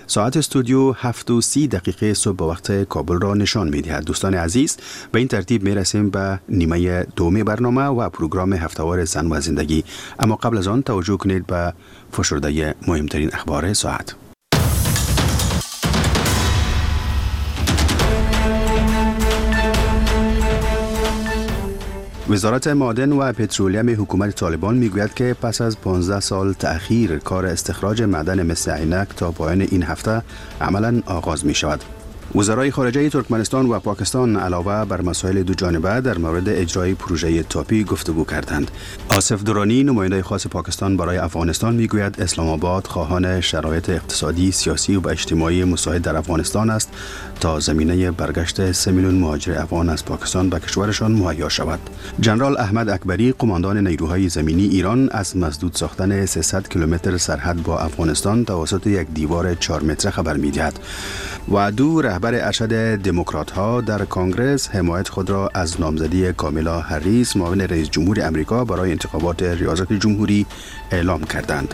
ساعت استودیو 7:30 صبح به وقت کابل را نشان می‌دهد. دوستان عزیز، به این ترتیب میرسیم به نیمه دوم برنامه و پروگرام هفته‌وار زن و زندگی. اما قبل از آن توجه کنید به فشرده مهمترین اخبار ساعت. وزارت معدن و پترولیم حکومت طالبان میگوید که پس از 15 سال تأخیر کار استخراج معدن مثل عینک تا پایان این هفته عملاً آغاز می شود. وزرای خارجه ترکمنستان و پاکستان علاوه بر مسائل دو جانبه در مورد اجرای پروژه تاپی گفتگو کردند. آصف درانی نماینده خاص پاکستان برای افغانستان میگوید اسلام آباد خواهان شرایط اقتصادی، سیاسی و اجتماعی مساعد در افغانستان است تا زمینه برگشت 3 میلیون مهاجر افغان از پاکستان به کشورشان مهیا شود. جنرال احمد اکبری قماندان نیروهای زمینی ایران از مسدود ساختن 300 کیلومتر سرحد با افغانستان توسط یک دیوار 4 متره خبر می‌دهد. و رهبر ارشد دموکرات ها در کنگره حمایت خود را از نامزدی کامالا هریس معاون رئیس جمهور امریکا برای انتخابات ریاست جمهوری اعلام کردند.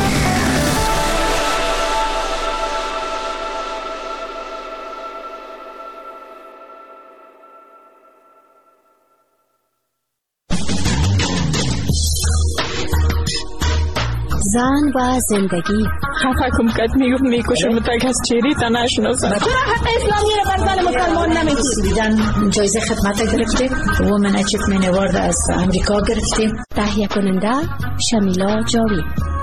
زن و زندگی. خفه کم کد میکشم تا کس چیری تا نشناسم. چرا حق اسلامی رو بر زن مسلمان نمیدید؟ جایزه خدمت گرفتیم. وومن اچیومنت اوارد از امریکا گرفتیم. تهیه کننده شمیلا جاوید.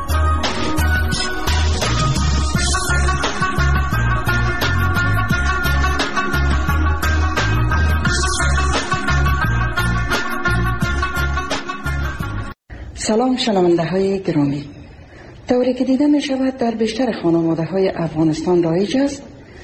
سلام شنونده های گرامی. طوری که دیده می شود در بیشتر خانواده های افغانستان رایج است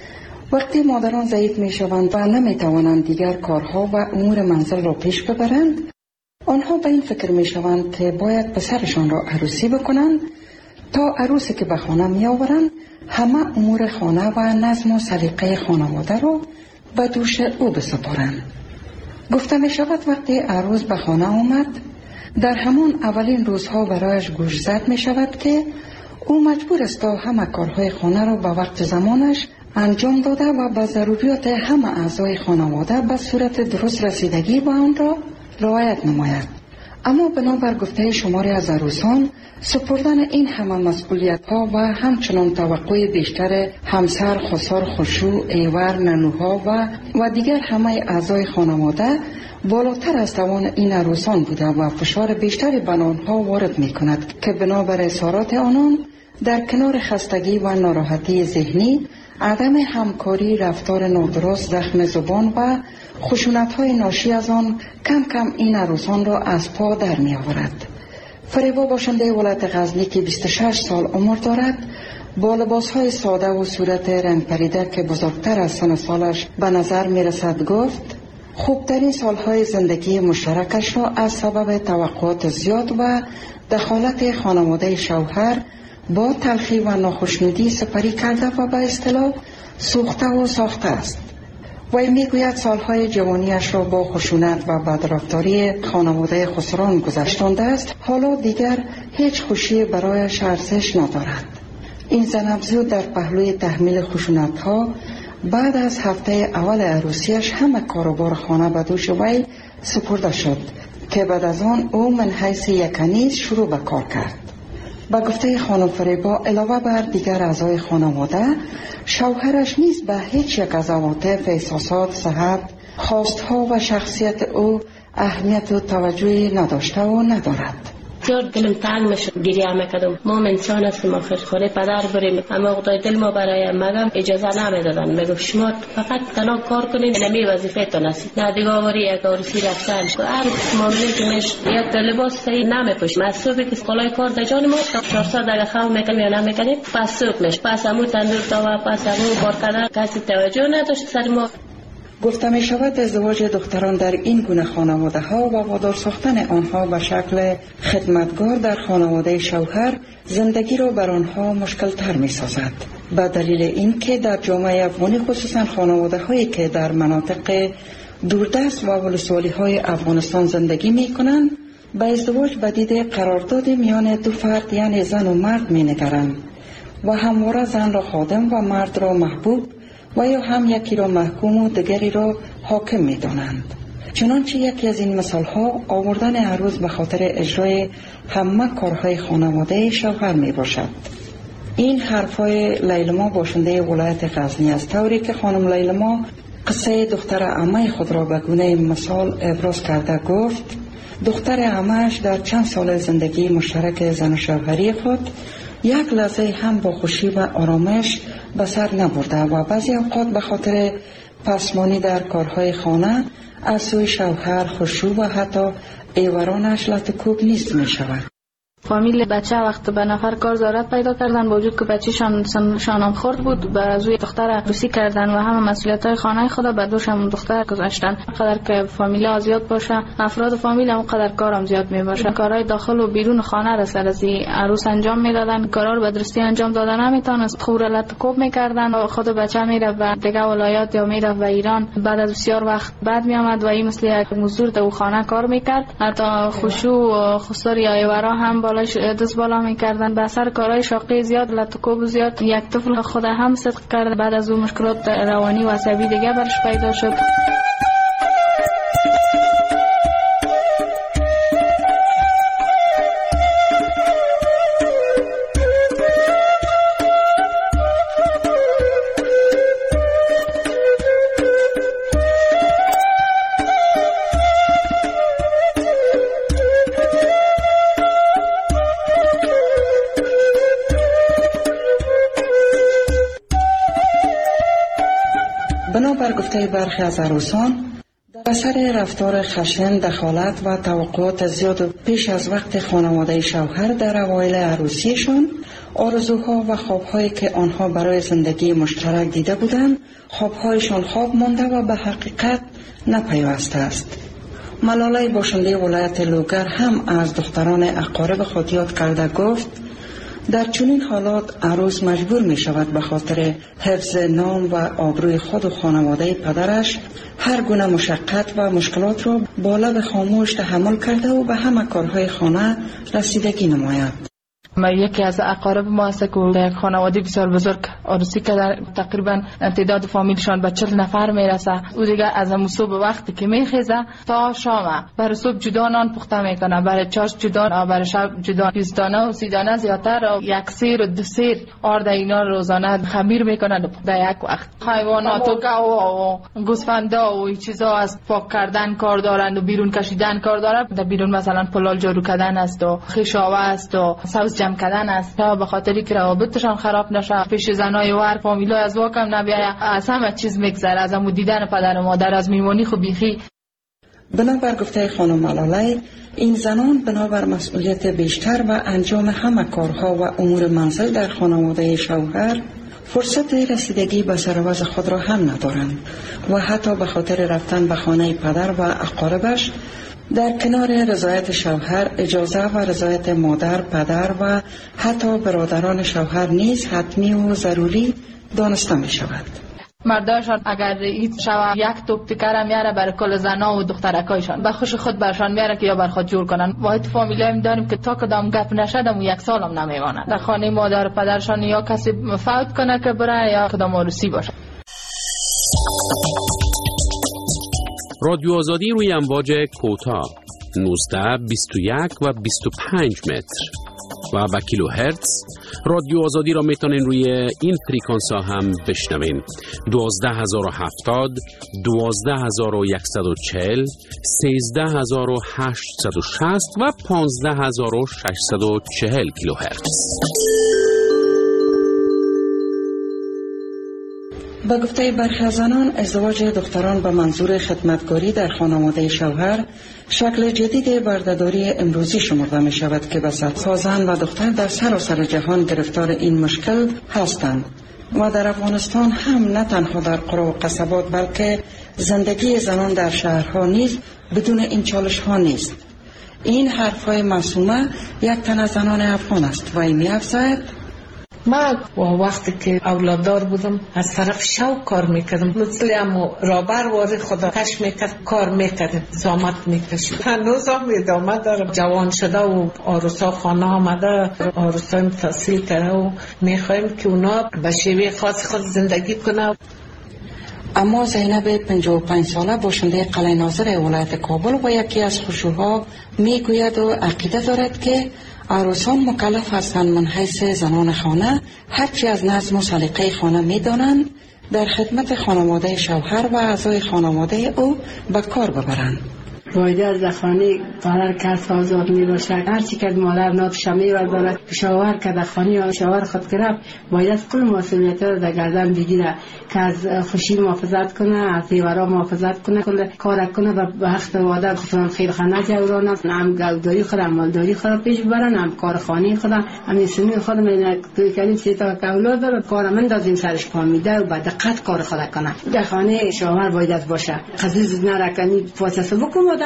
وقتی مادران ضعیف می شوند و نمی توانند دیگر کارها و امور منزل را پیش ببرند، آنها به این فکر می شوند که باید پسرشان را عروسی بکنند تا عروسی که به خانه می آورند همه امور خانه و نظم و سلیقه خانواده را به دوش او بسپارند. گفته می شود وقتی عروس به خانه آمد در همان اولین روزها برایش گوشزد می شود که او مجبور است تا همه کارهای خانه را به وقت زمانش انجام داده و به ضروریات همه اعضای خانواده به صورت درست رسیدگی به آن را رعایت نماید. اما بنابر گفته شماری از عروسان سپردن این همه مسئولیت ها و همچنان توقع بیشتر همسر، خسر، خشوع، ایور، ننوها و دیگر همه اعضای خانواده بالاتر از توان این عروسان بوده و فشار بیشتری بر آنها وارد می کند که بنابر اظهارات آنان در کنار خستگی و ناراحتی ذهنی، عدم همکاری، رفتار نادرست، زخم زبان و خشونت‌های ناشی از آن کم کم این عروسان را از پا در می آورد. فریبا باشنده ولایت غزنی که 26 سال عمر دارد با لباس‌های ساده و صورت رنگ پریده که بزرگتر از سن سالش به نظر می رسد گفت خوبترین سالهای زندگی مشترکش را از سبب توقعات زیاد و دخالت خانواده شوهر با تلخی و ناخشنودی سپری کرده و به اصطلاح سوخته و ساخته است. وی میگوید سالهای جوانیش را با خشونت و بدرفتاری خانواده خسران گذشتانده است. حالا دیگر هیچ خوشی برایش ارزش ندارد. این زن افزود در پهلوی تحمیل خشونت‌ها بعد از هفته اول عروسیش همه کاروبار خانه به دوش وی سپرده شد که بعد از آن او من حیث یک کنیز شروع به کار کرد. با گفته خانم فریبا علاوه بر دیگر اعضای خانواده، شوهرش نیز به هیچ یک از عواطف، احساسات، صحت، خواستها و شخصیت او اهمیت و توجهی نداشته و ندارد. بسیار دلم تنگ میشد، گریه میکردم. ما انسان هستیم، آخر خانه پدر بریم، اما خدای دل ما برای مگم اجازه نمیدادن. میگم شما فقط تنها کار کنید، نمی وظیفه تان است. نه دیگه آوری یک عروسی رفتن هر معامله که میش یک لباس صحیح نمیپوش. مسئولی که کالای کار در جان ما 400 دقیقه خام میکنیم یا نمیکنیم، پس سوق میش، پس همون تندور تا و پس همون بار کردن کسی توجه نداشت سر ما. گفته می شود ازدواج دختران در این گونه خانواده ها و وادار ساختن آنها به شکل خدمتگار در خانواده شوهر زندگی را بر آنها مشکل تر می سازد. به دلیل این که در جامعه افغانی خصوصا خانواده هایی که در مناطق دوردست و ولسوالی های افغانستان زندگی می کنند به ازدواج به دید قرارداد میان دو فرد یعنی زن و مرد می نگرند و همواره زن را خادم و مرد را محبوب و یا هم یکی را محکوم و دیگری را حاکم می دانند. چنانچه یکی از این مثال ها آوردن عروس به خاطر اجرای همه کارهای خانواده شوهر می باشد. این حرفای لیلما باشنده ولایت غزنی است، طوری که خانم لیلما قصه دختر عمه خود را به گونه مثال ابراز کرده گفت دختر عمه‌اش در چند سال زندگی مشترک زن و شوهری خود یک لحظه هم با خوشی و آرامش به سر نبرده و بعضی اوقات به خاطر پسمانی در کارهای خانه از سوی شوهر خشوع و حتی ایورانش لطکوب نیست می شود. فامیل بچه وقت به نفر کار ضرورت پیدا کردن با وجود که بچه شانم خورد بود بر از روی دختر روسی کردن و همه مسئولیت های خانه خدا به دوش هم دختر گذاشتن. قدر که فامیل ها زیاد باشه افراد فامیل هم قدر کارم زیاد می باشه. کارهای داخل و بیرون خانه را سر از عروس انجام می دادن، کارا رو به درستی انجام دادن نمیتونست، خور لطکوب میکردن و خود بچه میره به دیگه ولایات یا میره به ایران. بعد از بسیار وقت بعد می آمد و این مثل یک مزدور در خانه کار میکرد، حتی خشوع و خسار یا ایورا هم بالاش دست بالا میکردن. به اثر کارهای شاقی زیاد لطکوب زیاد یک طفل خود هم صدق کرد. بعد از اون مشکلات روانی و عصبی دیگه برش پیدا شد. بنابر گفته برخی از عروسان در اثر رفتار خشن، دخالت و توقعات زیاد و پیش از وقت خانواده شوهر در اوایل عروسیشان، آرزوها و خوابهایی که آنها برای زندگی مشترک دیده بودند خوابهایشان خواب مانده و به حقیقت نپیوسته است. ملاله باشنده ولایت لوگر هم از دختران اقارب خود یاد کرده گفت در چنین حالات عروس مجبور می شود به خاطر حفظ نام و آبروی خود و خانواده پدرش هر گونه مشقت و مشکلات را با لب خاموش تحمل کرده و به همه کارهای خانه رسیدگی نماید. یکی از اقارب ما است که یک خانواده بسیار بزرگ عروسی که تقریبا تعداد فامیلشان به 40 نفر میرسه. او دیگه از صبح وقتی که میخیزه تا شام برای صبح جدا نان پخته میکنه، برای چاش جدا، برای شب جدا 20 دانه و 30 دانه زیادتر و یک سیر و 2 سیر آرد اینا روزانه خمیر میکنه در یک وقت. حیوانات و گاو و گوسفندا و چیزا از پاک کردن کار دارند و بیرون کشیدن کار دارند. در بیرون مثلا پلال جارو کردن است و خیشاوه است و سبز جمع کردن است تا به خاطری که روابطشان خراب نشه، پیش زنای و فامیلای از واکم نبیاید، از همه چیز میگذره، از همون دیدن پدر و مادر، از میمونی خو بیخی. بنابر گفته خانم ملاله این زنان بنابر مسئولیت بیشتر و انجام همه کارها و امور منزل در خانواده شوهر فرصت رسیدگی به سرآوز خود را هم ندارند و حتی به خاطر رفتن به خانه پدر و اقاربش در کنار رضایت شوهر اجازه و رضایت مادر، پدر و حتی برادران شوهر نیز حتمی و ضروری دانسته می شود. مرداشان اگر این شوه یک توپ تکر میاره برای کل زنا و دخترکایشان به خوش خود برشان میاره که یا بر خود جور کنن. واحد فامیلی داریم که تا کدام گپ نشدم و 1 سال هم نمیمانند در خانه مادر پدرشان، یا کسی فوت کنه که بره یا کدام عروسی باشه. رادیو آزادی روی امواج کوتاه 19، 21 و 25 متر و به کیلوهرتز. رادیو آزادی را میتونین روی این فریکانس ها هم بشنوین: 12070، 12140، 13860 و 15640 کیلوهرتز. به گفته برخی از زنان ازدواج دختران به منظور خدمتگاری در خانواده شوهر شکل جدید بردهداری امروزی شمرده می شود که به صدها زن و دختر در سراسر جهان گرفتار این مشکل هستند و در افغانستان هم نه تنها در قرى و قصبات بلکه زندگی زنان در شهرها نیز بدون این چالش ها نیست. این حرفهای معصومه یک تن از زنان افغان است و این می افزاید من وقتی که اولاددار بودم از طرف شوق کار میکردم، مثل امو رابر واری خدا کش میکرد کار میکرد، زامت میکشید. هنوز هم ادامه داره. جوان شده و آروسا خانه آمده، آروسا تحصیل کرده و میخوایم که اونا به شیوه خاص خود زندگی کنه. اما زینب 55 ساله باشنده قلعه ناظر ولایت کابل و یکی از خشوها میگوید و عقیده دارد که عروسان مکلف هستند من حیث زنان خانه هرچی از نظم و سلیقه خانه میدانند در خدمت خانواده شوهر و اعضای خانواده او به کار ببرند. باید از خانه قرار کس آزاد می باشد. هرچی که مادر ناتش می بردارد شوهر که در خانه شوهر خود گرفت باید کل مسئولیت را در گردن بگیره که از خوشی محافظت کنه، از زیورا محافظت کنه، کل کار کنه و به وقت وعده خودم خیرخانه جورانه، هم گوداری خود مالداری خود پیش ببرن، هم کار خانه خود هم سنی خود من توی کردیم سه تا اولاد داره کار من دازیم سرش پا میده و بعد دقت کار خود کنه. در خانه شوهر باید باشه. قضیه نرکنی فاصله بکنه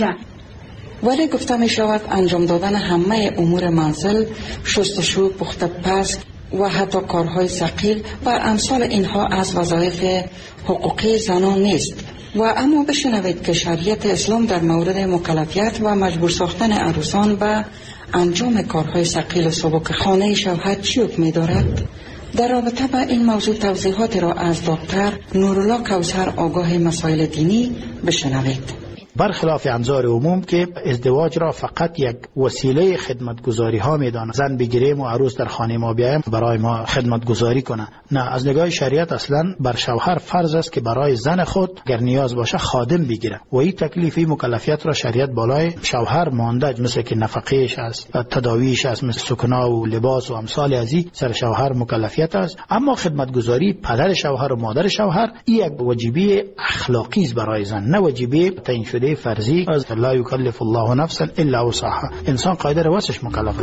ولی گفته می شود انجام دادن همه امور منزل، شستشو، پخت پز و حتی کارهای ثقیل و امثال اینها از وظایف حقوقی زنان نیست. و اما بشنوید که شریعت اسلام در مورد مکلفیت و مجبور ساختن عروسان به انجام کارهای ثقیل و سبک خانه شوهر چی حکمی دارد؟ در رابطه با این موضوع توضیحات را از دکتر نورالله کوثر آگاه مسائل دینی بشنوید. برخلاف انظار عموم که ازدواج را فقط یک وسیله خدمتگزاری ها میدانند، زن بگیریم و عروس در خانه ما بیایم برای ما خدمتگزاری کنه. نه، از نگاه شریعت اصلا بر شوهر فرض است که برای زن خود اگر نیاز باشه خادم بگیره و این تکلیفی مکلفیت را شریعت بالای شوهر مانده، مثل که نفقهش است، تداویش است، مثل سکنا و لباس و امثال از این سر شوهر مکلفیت است. اما خدمتگزاری پدر شوهر و مادر شوهر این یک واجبی اخلاقی است برای زن، نه واجبی تعیین شده فرضی. از لا یکلف الله نفسا الا وسعها، انسان قادر واسش مکلفه.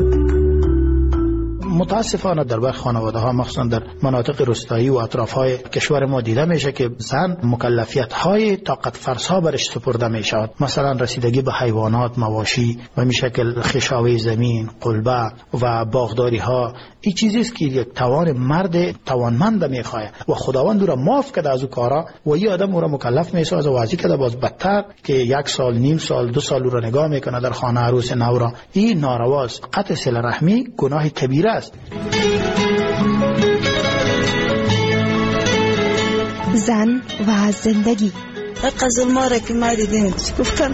متاسفانه در برخی خانواده ها مخصوصا در مناطق روستایی و اطراف های کشور ما دیده میشه که زن مکلفیت های طاقت فرسا برش سپرده می شود. مثلا رسیدگی به حیوانات، مواشی و می شکل خشاوی زمین، قلبه و باغداری ها. این چیزی است که یک توان مرد توانمند میخواد و خداوند او را معاف کرده از او کارا و این آدم او را مکلف میسازه و وظیفه کرده باز بدتر که 1 سال، نیم سال، 2 سال او را نگاه میکنه در خانه عروس نو را. این نارواست. قطع صله رحمی گناه کبیره است. زن و زندگی. قزل ما را که ما دیدیم گفتن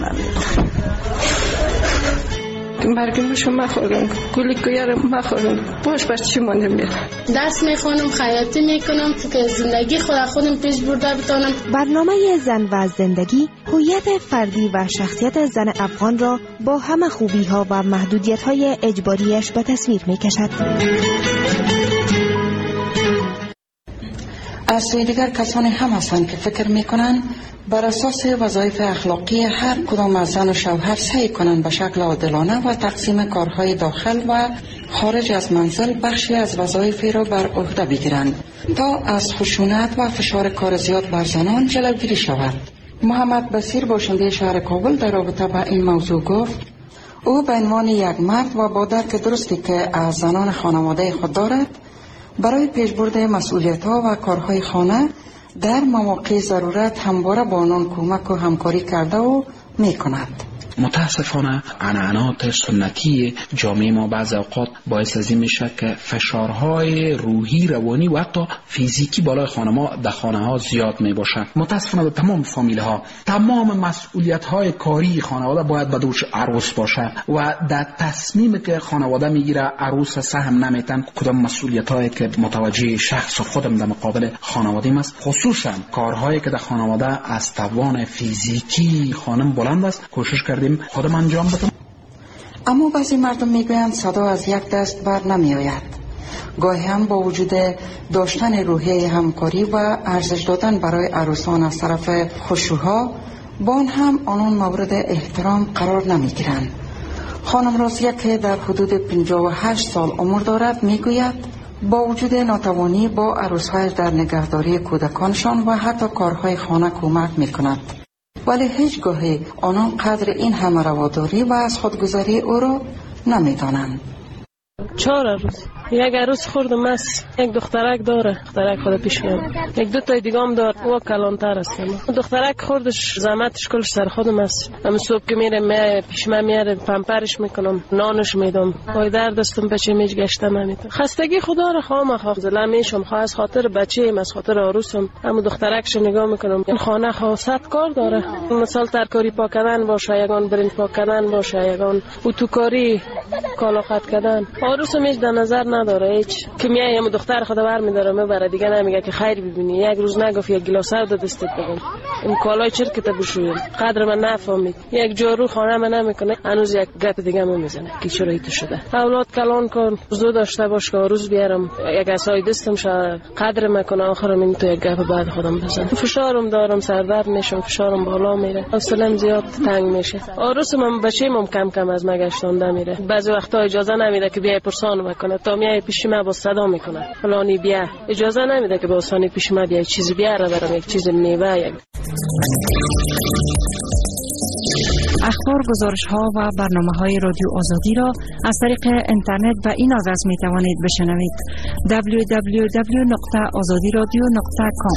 مرگمشو مخورن، گلی کویارم مخورن، باش بر چی مانده میره. دست میخونم، خیاطی میکنم که زندگی خودم پیش برده بتانم. برنامه زن و زندگی هویت فردی و شخصیت زن افغان را با همه خوبی ها و محدودیت های اجباریش به تصویر میکشد. از سوی دیگر کسانی هم هستند که فکر میکنند بر اساس وظایف اخلاقی هر کدام از زن و شوهر سعی کنند به شکل عادلانه و تقسیم کارهای داخل و خارج از منزل بخشی از وظایفی را بر عهده بگیرند تا از خشونت و فشار کار زیاد بر زنان جلوگیری شود. محمد بصیر باشنده شهر کابل در رابطه با این موضوع گفت او به عنوان یک مرد و با درک درستی که از زنان خانواده خود دارد برای پیشبرد مسئولیت‌ها و کارهای خانه در مواقع ضرورت همواره با آنان کمک و همکاری کرده و می‌کند. متاسفانه عنعنات سنتی جامعه ما بعض اوقات باعث از این میشه که فشارهای روحی، روانی و حتی فیزیکی بالای خانم‌ها در خانه‌ها زیاد میباشه. متاسفانه به تمام فامیل ها تمام مسئولیت های کاری خانواده باید به دوش عروس باشه و در تصمیمی که خانواده میگیره عروس سهم نمیتن کدام مسئولیت هایی که متوجه شخص خودم در مقابل خانواده است، خصوصا کارهایی که در خانواده از توان فیزیکی خانم بلند است کوشش کردیم خودم انجام بدم. اما بعضی مردم میگویند صدا از یک دست بر نمی آید. گاهی هم با وجود داشتن روحیه همکاری و ارزش دادن برای عروسان از طرف خشوها با آن هم آنان مورد احترام قرار نمی گیرند. خانم رازیه که در حدود 58 سال عمر دارد میگوید با وجود ناتوانی با عروس‌هایش در نگهداری کودکانشان و حتی کارهای خانه کمک میکند، ولی هیچگاهی آنان قدر این همه رواداری و از خودگذاری او را نمیدانند. 4 عروس یک عروس خوردم است، یک دخترک داره، دخترک خود پیش میاد، یک دو تا دیگه هم داره، او کلانتر است. دخترک خوردش زحمتش کلش سر خودم است. من صبح که میره پیش من میاره، پمپرش میکنم، نانش میدم، پای در دستم بچه میج گشته نمیتونم. خستگی خدا را خواهم خواهم میشم، خواه از خاطر بچه‌ام، از خاطر عروسم، اما دخترکش نگاه میکنم. این خانه خاصت کار داره، مثلا ترکاری پاک کردن باشه، یگان برنج پاک کردن باشه، یگان اتوکاری، کالا قط کردن. عروسم هیچ در نظر نداره، هیچ که میایم دختر خدا برمیداره میبره، دیگه نمیگه که خیر ببینی، یک روز نگفت یک گلاس آب دستت بدم، این کالای چرکت بشویم، قدر من نفهمید، یک جارو خانه من نمیکنه، هنوز یک گپ دیگه میزنه که چرا ایت شده. اولاد کلان کن، زو داشته باش که روز بیارم یک عصای دستم شه قدر میکنه، آخرم این تو یک گپ بعد خودم بزنم. فشارم دارم، سردرد میشم، فشارم بالا میره، حوصله‌ام زیاد تنگ میشه. عروسم بچه‌م کم کم از مگشتانده میره، بعضی وقتا اجازه نمیده که بیای پرسان میکنه، تا میای پیش من با صدا میکنه فلانی بیا، اجازه نمیده که با آسانی پیش من بیای چیزی بیاره برام، یک چیز میوه. یک اخبار، گزارش‌ها و برنامه‌های رادیو آزادی را از طریق اینترنت و این آدرس می‌توانید بشنوید: www.azadiradio.com.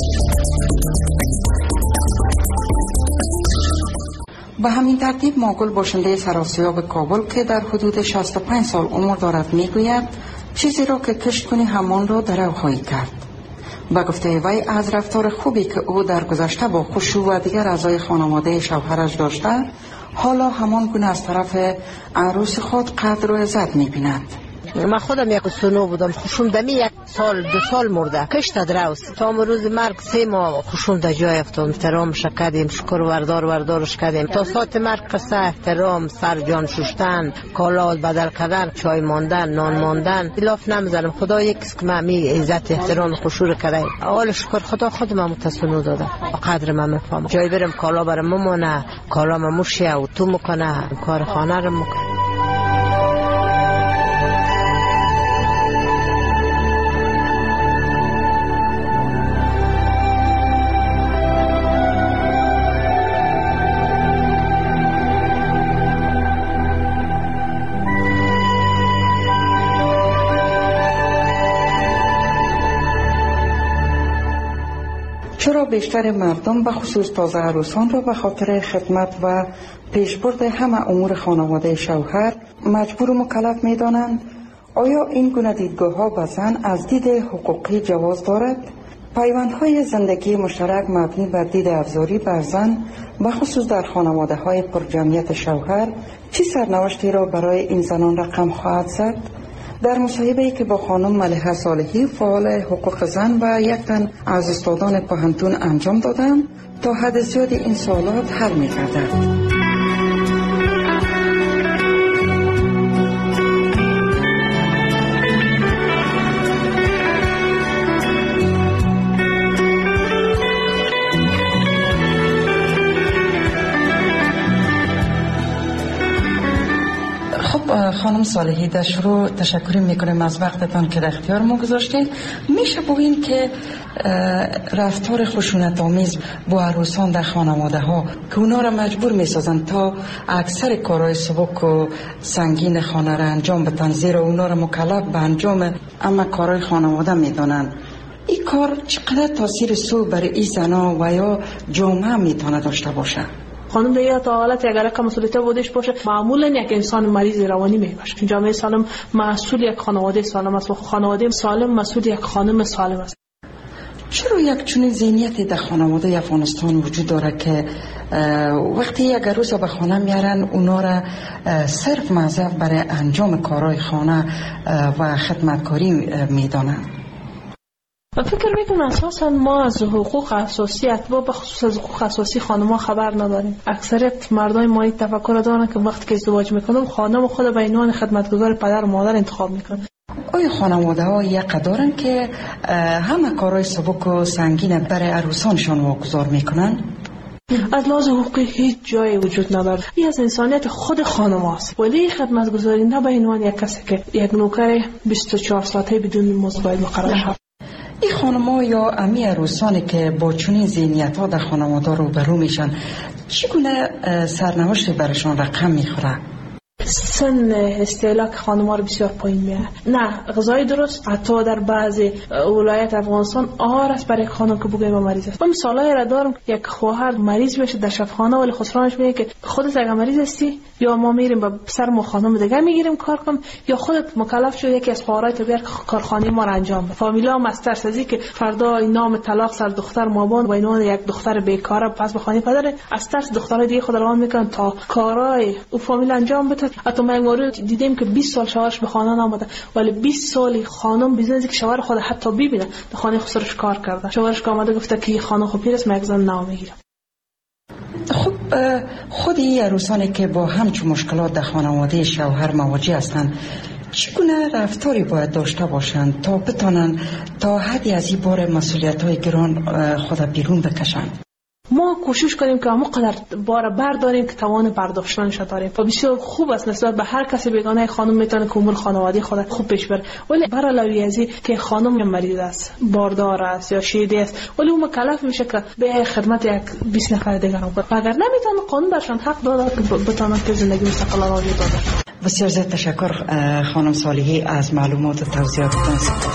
به همین ترتیب ماگل باشنده سراسیاب کابل که در حدود 65 سال عمر دارد میگوید چیزی را که کشت کنی همان را درو خواهی کرد. با گفته وی از رفتار خوبی که او در گذشته با خشوع و دیگر اعضای خانواده شوهرش داشته، حالا همان گونه از طرف عروس خود قدر و عزت می‌بیند. من خودم یک سنو بودم، خوشم دمی 1 سال 2 سال مرده، کشت دراوس تا روز مرگ 3 ماه خوشم در جای افتاد. احترامش کردیم، شکر وردارش کردیم تا ساعت مرگ. قصه احترام، سر جان شستن، کالا بدل کردن، چای ماندن، نان ماندن، الاف نمیزنم. خدا یکیست که من می عزت احترام خوشور کرده. اول شکر خدا خودم متسنو داده، قدر من میفهمم. جای برم کالا برام ممونه، کالا مموشه و تو میکنه، کار خانه رو میکنه. چرا بیشتر مردم به خصوص تازه عروسان را به خاطر خدمت و پیشبرد همه امور خانواده شوهر مجبور و مکلف می دانند؟ آیا این گونه دیدگاه ها به زن از دید حقوقی جواز دارد؟ پیوندهای زندگی مشترک مبنی بر دید افزاری بر زن به خصوص در خانواده های پرجمعیت شوهر چه سرنوشتی را برای این زنان رقم خواهد زد؟ در مصاحبه‌ای که با خانم ملیحه صالحی فعال حقوق زن و یک تن از استادان پوهنتون انجام دادم تا حد زیادی این سوالات حل می‌گردد. خانم صالحی، در شروع تشکر میکنیم از وقتتان که در اختیار ما گذاشتید. میشه بگوییم که رفتار خشونت آمیز با عروسان در خانواده ها که اونا را مجبور میسازن تا اکثر کارهای سبک و سنگین خانه را انجام بدن، زیرا اونا را مکلف به انجام اما کارهای خانواده میدانند، این کار چقدر تاثیر سوء بر این زنا و یا جامعه میتونه داشته باشه؟ خانم دیگه تا حالت اگر یک مسئولیت بودش باشه، معمولا یک انسان مریض روانی میباشه. جامعه سالم مسئول یک خانواده سالم است و خانواده سالم مسئول یک خانم سالم است. چرا یک چنین ذهنیتی در خانواده افغانستان وجود داره که وقتی یک عروس به خانه میارن اونا را صرف موظف برای انجام کارهای خانه و خدمتکاری میدانن؟ فکر میکنم اساسا ما از حقوق اساسی اتباع به خصوص از حقوق اساسی خانم‌ها خبر نداریم. اکثریت مردای ما این تفکر دارن که وقتی که ازدواج میکنم خانم خود به عنوان خدمتگزار پدر و مادر انتخاب میکنن. آیا خانواده ها یک دارن که همه کارهای سبک و سنگین برای عروسانشان واگذار میکنن؟ از لحاظ حقوقی هیچ جایی وجود نداره. این از انسانیت خود خانم هست. ولی خدمتگزاری نه به عنوان یک کسی که یک نوکر 24 ساعته بدون مزد باید مقرر شود. این خانم‌ها یا امی عروسانی که با چنین ذهنیت‌ها در خانواده روبرو میشن چگونه سرنوشتی برشان رقم میخوره؟ سن استهلاک خانم‌ها رو بسیار پایین میاره. نه غذای درست حتی در بعضی ولایت افغانستان آهار است برای خانم که بگه ما مریض است. من مثالایی را دارم یک خواهر مریض بشه در شفاخانه ولی خسرانش میگه که خودت اگه مریض هستی یا ما میریم با سر ما خانم دیگه میگیریم کار کن یا خودت مکلف شو یکی از خواهرای تو بیار کارخانه ما را انجام بده. فامیلا هم از ترس از اینکه فردا نام طلاق سر دختر مابان و اینو یک دختر بیکاره پس به خانه پدر از ترس دخترای دیگه خود روان میکنن تا کارای او فامیل انجام بده. حتی ما مورد دیدیم که 20 سال شوهرش به خانه نامده ولی 20 سال خانم بیزنسی که شوهر خود حتی ببینه در خانه خسرش کار کرده. شوهرش که آمده گفته که خانه خو پیر است من یک زن نام میگیرم. خب خود این عروسانی که با همچون مشکلات در خانواده شوهر مواجه هستند چگونه رفتاری باید داشته باشند تا بتانند تا حدی از این بار مسئولیت‌های گران خود بیرون بکشند؟ ما کوشش کنیم که همونقدر بار برداریم که توان برداشتنش داریم و بسیار خوب است نسبت به هر کسی بیگانه خانم میتونه که امور خانوادگی خود خوب پیش بره. ولی بر علاوه از این که خانم مریض است باردار است یا شیده است ولی اون مکلف میشه که به خدمت یک 20 نفر دیگر کنه و اگر نمیتونه قانون برشان حق داده که بتونن که زندگی مستقلانه وجود داشته باشه. بسیار زیاد تشکر خانم صالحی از معلومات و توضیحاتتان.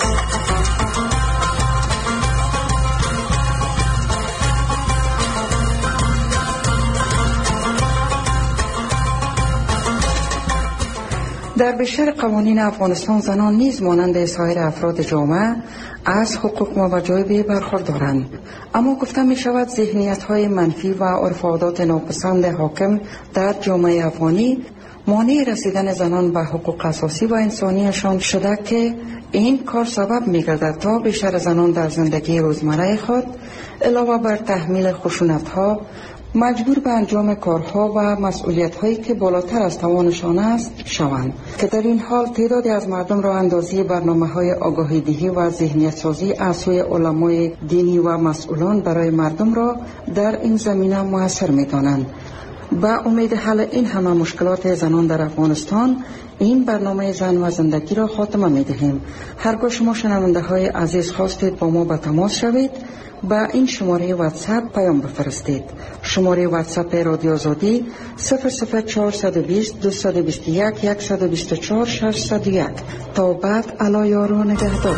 در بیشتر قوانین افغانستان زنان نیز مانند سایر افراد جامعه از حقوق و وجایب برخوردارند، اما گفته می شود ذهنیت‌های منفی و عرف و عادات ناپسند حاکم در جامعه افغانی مانع رسیدن زنان به حقوق اساسی و انسانیشان شده که این کار سبب می گردد تا بیشتر زنان در زندگی روزمره خود علاوه بر تحمیل خشونت‌ها مجبور به انجام کارها و مسئولیت‌هایی که بالاتر از توانشان است شوند که در این حال تعدادی از مردم را اندازی برنامه‌های آگاهی‌دهی و ذهنیت‌سازی از سوی علمای دینی و مسئولان برای مردم را در این زمینه موثر می‌دانند. با امید حل این همه مشکلات زنان در افغانستان این برنامه زن و زندگی را خاتمه می‌دهیم. هرگاه شما شنونده‌های عزیز خواستید با ما به تماس شوید با این شماره واتساپ پیام بفرستید. شماره واتساپ رادیو آزادی 00420 221 124 601. تا بعد الا یارو نگهدار.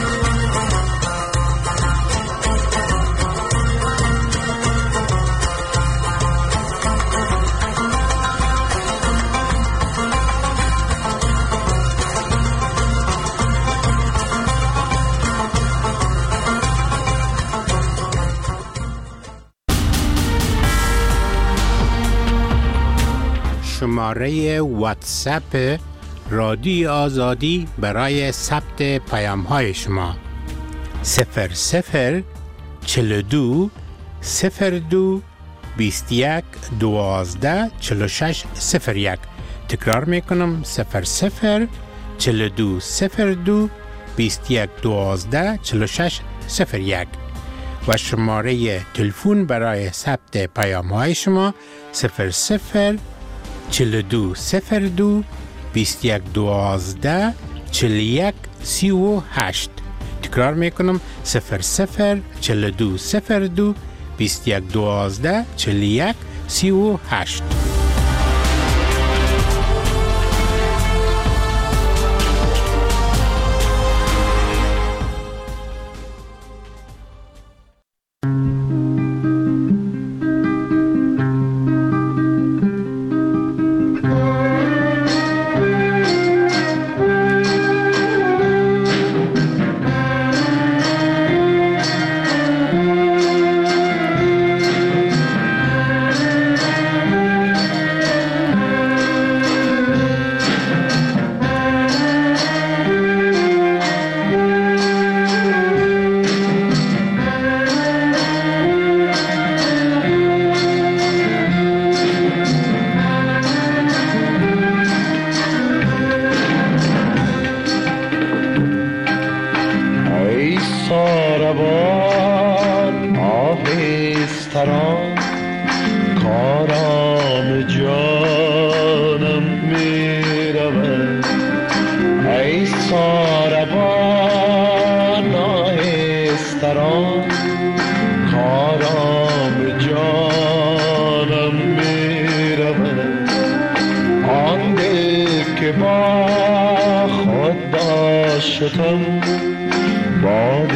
شماره واتساپ رادیو آزادی برای ثبت پیام های شما 00 42 02 21 12 46 01. تکرار میکنم 00 42 02 21 12 46 01 و شماره تلفن برای ثبت پیام های شما 00 42 02 21 12 41 38. تکرار میکنم 00 42 02 21 12 41 38. آن که با خود داشتم باد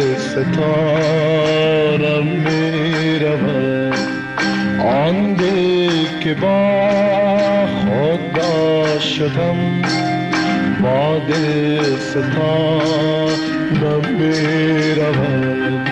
ستارم می رود. آن دل که با خود داشتم باد ستارم می رود.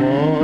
ما